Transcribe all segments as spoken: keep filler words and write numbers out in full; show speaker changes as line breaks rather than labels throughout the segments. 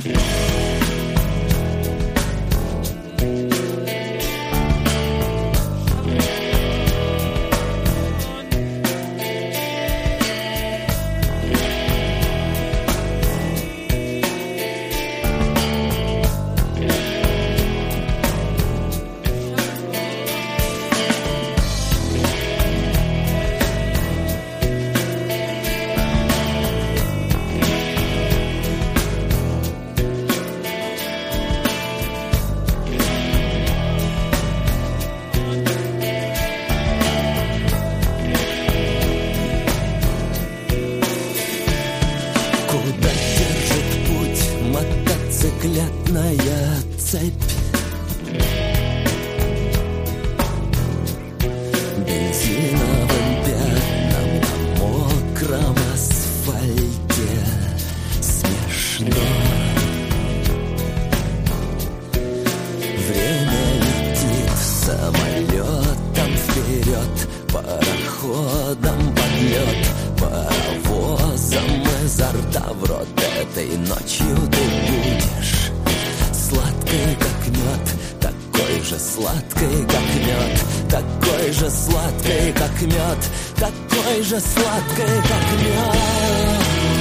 Мотоциклетная цепь, бензиновым пятном на мокром асфальте. Смешно. Время летит самолетом вперед, пароходом под лед, паровозом изо рта в рот. Этой ночью ты будешь сладкой, как мед, такой же сладкой, как мед, такой же сладкой, как мед, такой же сладкой, как мед.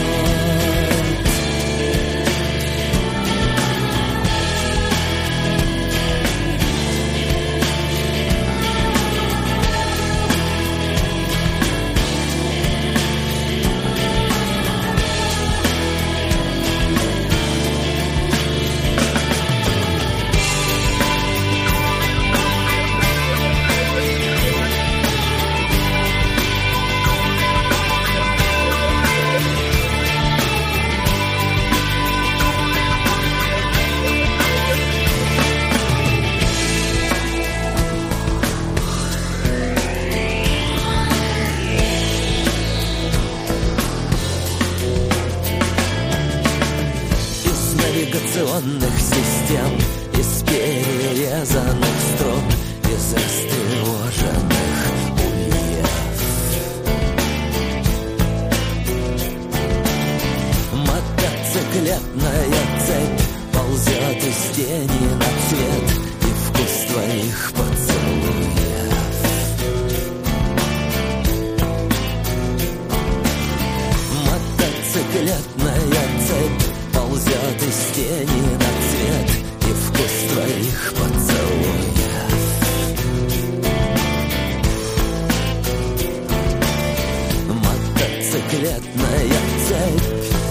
Навигационных систем, из перерезанных строк, из растревоженных ульев. Мотоциклетная цепь ползет из тени на цвет и вкус твоих поцелуев. Мотоциклетная цепь ползет из тени на цвет и вкус твоих поцелуев. Мотоциклетная цепь,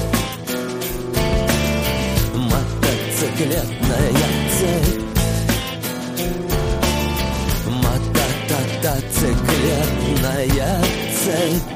мотоциклетная цепь, мотоциклетная цепь.